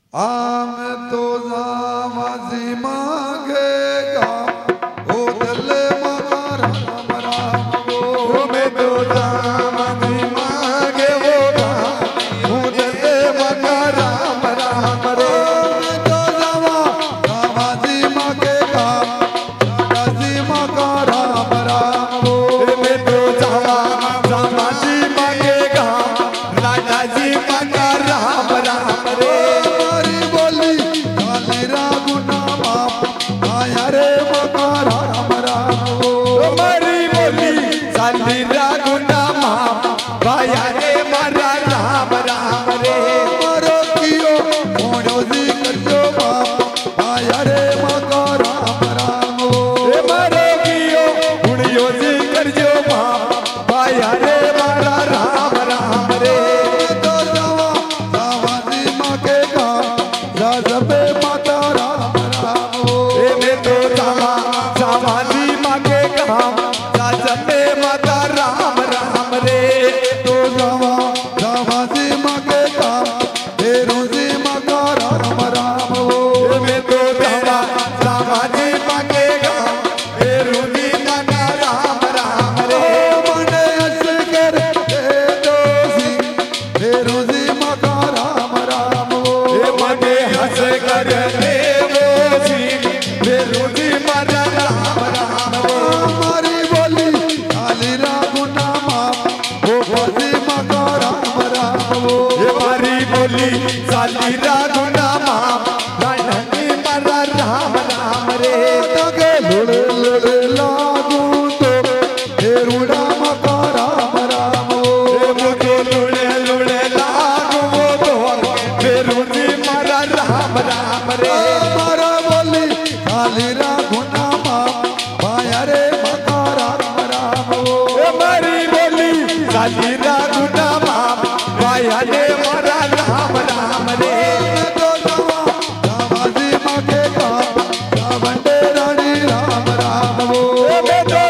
आम तो जावाजी मांगेगा ओ दिल मगा राम राम वो मैं तो जावाजी मांगे वो राम ओ दिल मगा राम राम रे। मैं तो जावाजी मांगेगा राजाजी मगा राम राम वो मैं तो जावाजी मांगेगा राजा जी मगा राम राम रे। हमारी बोली काली रागुना बाप आया रे मगा राम राम वो हमारी बोली साली रागुना माँ भाया रे मारा राम राम रे। मारो कियो मोड़ो जी करजो बाप आया रे मगा राम राम वो मारो कियो हुणियो जी करजो माँ भाया रे मारा राम राम रे। तो जावाजी मांगेगा राजबे माता राम राम वो मैं तो जावाजी मांगे काम राजबे माता राम राम रे। तो जावाजी मांगेगा रोजी मगा राम राम वो मैं तो जावाजी मांगे काम रूदी मगा राम राम रे। मने ऐसे कर दोषी रोजी मगा राम राम वो मगे हंस कर वो सी रूदी मगा राम राम रे। हमारी बोली काली रागुना माप वो भजी मगा राम राम वो हमारी बोली साली रागुना माँ रानी मरा राम राम रे। लगे लुड़े लुड़े लागू तो हेरुड़ा मगा राम राम वो मुझे लुड़े लुड़े लागू वो तो रूदी मरा राम राम रे। हमारा बोली काली रागुना माप पाया रे मगा राम राम वो हमारी बोली साली रागुना माँ भाया ने मरा राम राम रे। तो जावाजी मांगेगा जावंडे रानी राम राम वो मैं तो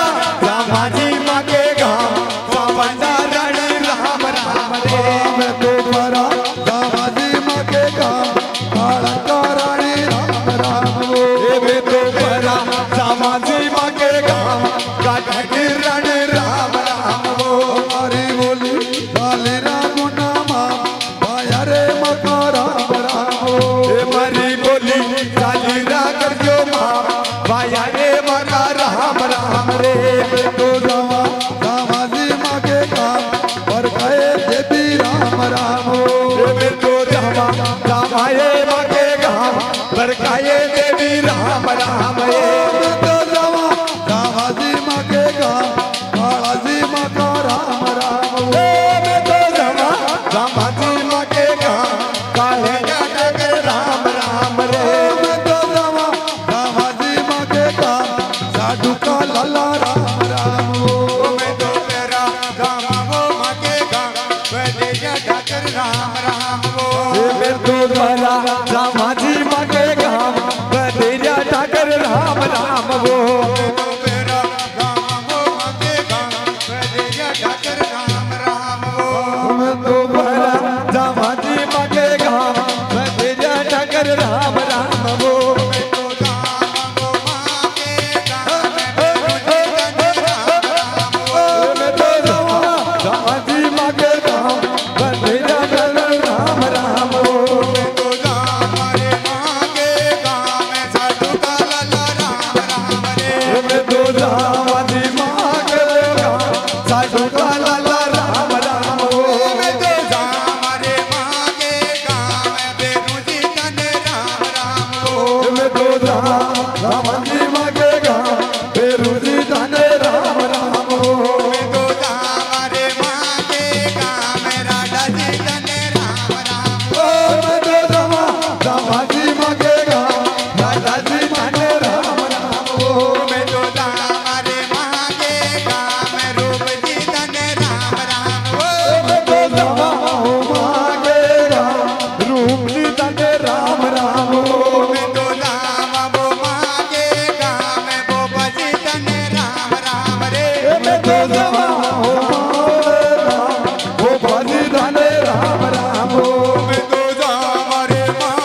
जावाजी मांगे काम सावंडा रानी राम राम रे। मैं तो परा जावाजी मांगेगा कालका रानी राम राम वो मैं तो परा जावाजी मांगे काम काटकी रानी राम राम वो। हमारी बोली काली रागुना माप पाया रे मगा राम राम वो हमारी बोली साली रागर जो माँ भाया ने मगा राम राम रे। तो जावाजी मांगेगा पर कहे देवी राम राम वो मैं तो जावाए मांगे काम बरकाए देवी राम राम रे। मैं तो जावाजी मांगेगा कालाजी मगा राम राम वो मैं तो जावाजी मांगे काम काले जाकर राम राम रे। मैं तो जावाजी मांगेगा साधु का लाला राम राम वो मैं तो तेरा जावा मांगे काम बजे जाकर राम राम वो। मैं तो द्वारा जावाजी मांगे काम बजे जाकर राम राम वो। मैं तो द्वारा जावाजी मांगे काम बजे जाकर राम राम वो। मैं तो जावाजी मांगे काम बजे जाकर राम राम वो। मैं तो जावाजी मांगे काम साधु का लाला राम राम वो। मैं तो मैं तो जावाजी मांगे काम बेरुजी धने राम राम वो। मैं तो जावाजी मांगे काम राजा जी धने राम राम वो। मैं तो मैं तो मांगे काम रूप जी धने राम राम वो। मैं तो मैं तो वो भजी धने राम राम वो। मैं तो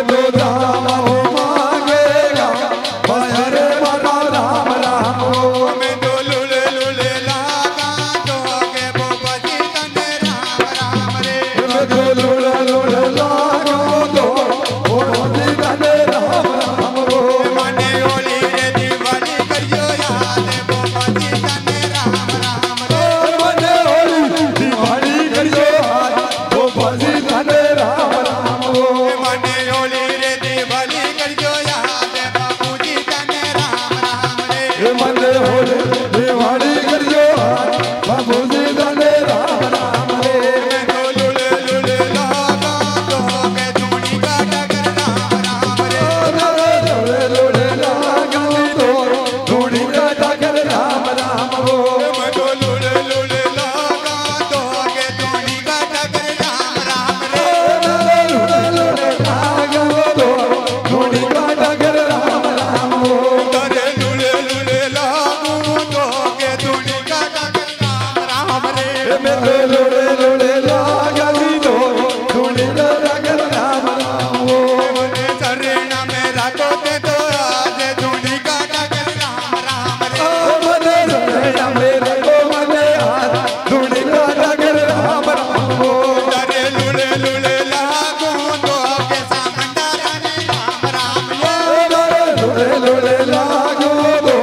तो जावा हो मांगेगा भाया रे मारा राम राम हो मैं तो लुले लुले लागा तो के बाबा जी तने राम राम रे मैं तो लुले लुले लागा तो बाबा जी तने राम राम हो मने होली रे दिवाली करियो याद बाबा जी तने राम राम रे मने होली दिवाली करियो याद बाबा जी तने राम राम हो मने होली रे दिवाली करियो याद बाबू जी तने राम राम रे मने होली दिवाली करियो याद बाबू जी तने राम राम रे मैं तो लुले लुले लागा तो के धूनी का डगर राम राम रे लोले लोले लागा तो धूनी का डगर राम राम हो मैं तो लुले लुले लागा तो के धूनी का डगर राम राम रे लोले लोले लागा तो धूनी का डगर राम राम हो तारे लुले लुले लागू तो के धूनी का डगर राम राम रे मैं तो लोले लोले लागा तो धूनी का डगर राम राम हो मने चरणा में राखो ते तो आज धूनी का डगर राम राम रे मने सरेना मेरे को मने हाथ धूनी का डगर राम राम हो तारे लुले लुले लागू तो के सामंडा रे राम राम ये लोले लोले लागो तो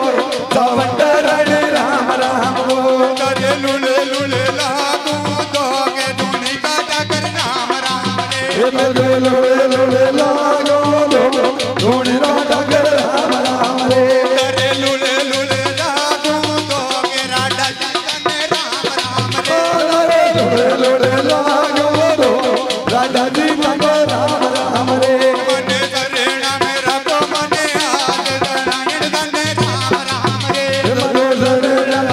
सावंतर राम राम हो तारे लुले लुले लागू तो के धूनी का डगर राम राम रे लोले लोले लोले लागो तो धूनी का डगर राम राम रे तारे लुले लुले लागू तो के राधा चंदन राम राम रे लोले लोले लागो तो राधा जी मनो राम राम रे मने चरणा में रखो मने आज नारायण धने राम राम रे मनो सरेना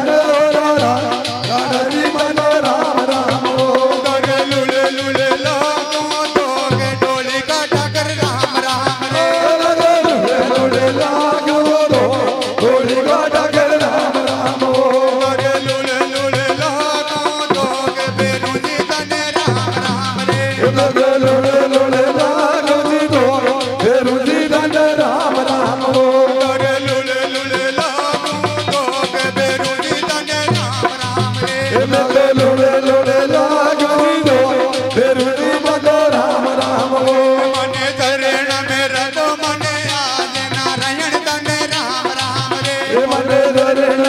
राधा जी मनो राम राम हो तारे लुले लुले लागू तो के डोली का डगर राम राम रे लोले लोले लागो तो धूनी का डगर राम राम हो तारे लुले लुले लागू तो के बेरू जी धने राम राम रे लोले लोले लोले लागो जी तो फेरू जी धने राम राम हो तारे लुले लुले लागू तो के बेरू जी धने राम राम रे लोले लोले लोले लागो जी तो फेरू जी मनो राम राम हो मने चरण में रखो मने आज नारायण धने राम राम रे मने धरण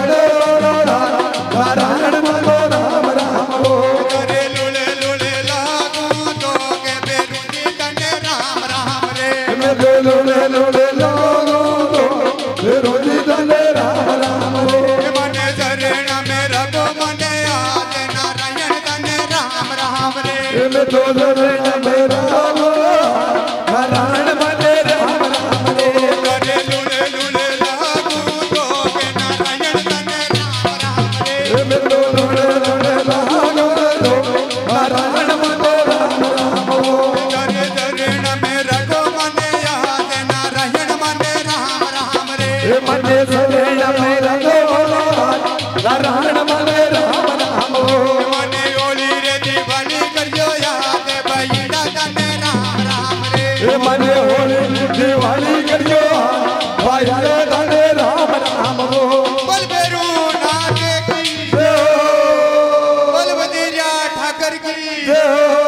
नारायण मनो राम राम हो तारे लुले लुले लागू तो के बेरू जी धने राम राम रे लोले लोले लोले लागो तो फेरू जी धने राम राम हो मने चरण में रखो मने आज नारायण धने राम राम रे मैं तो धरण मेरा नारायण मने राम राम रे तारे लुले लुले लागू तो के नारायण धने राम राम रे मैं तो लोले लोले लागो तो नारायण मनो राम राम हो तारे चरण में रखो मने आज नारायण मने राम राम रे मने सरेना मेरा नारायण मने राम राम हो मने होली रे दिवाली करियो याद भैया धने राम राम रे मने होली दिवाली करियो भाई रे धने राम राम हो बोल बेरू नाथ की जय हो बोल बदिरिया ठाकर की जय हो